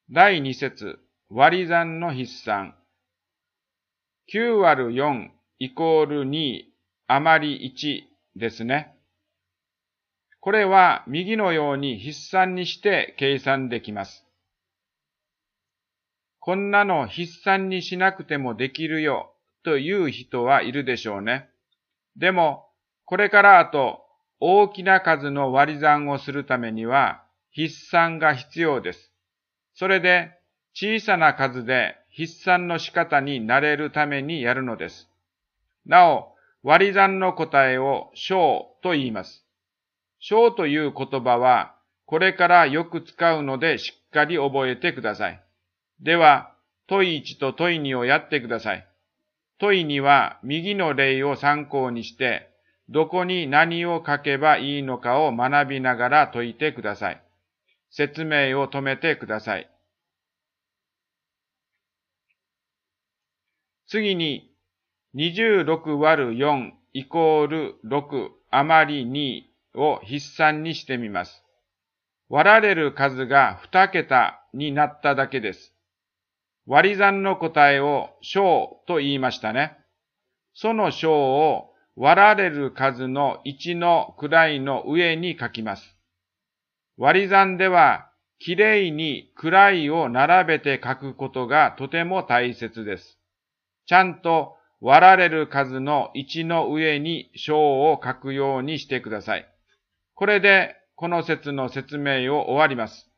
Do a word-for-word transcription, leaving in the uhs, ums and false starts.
だいに節、割り算の筆算。きゅう割るよんイコールに余りいちですね。これは右のように筆算にして計算できます。こんなの筆算にしなくてもできるよという人はいるでしょうね。でも、これからあと大きな数の割り算をするためには筆算が必要です。それで小さな数で筆算の仕方に慣れるためにやるのです。なお、割り算の答えを小と言います。小という言葉はこれからよく使うのでしっかり覚えてください。では、問いちと問いにをやってください。問いには右の例を参考にして、どこに何を書けばいいのかを学びながら解いてください。説明を止めてください。次に、にじゅうろく割るよんイコールろく余りにを筆算にしてみます。割られる数がに桁になっただけです。割り算の答えを小と言いましたね。その小を割られる数のいちの位の上に書きます。割り算ではきれいに位を並べて書くことがとても大切です。ちゃんと割られる数のいちの上に小を書くようにしてください。これでこの節の説明を終わります。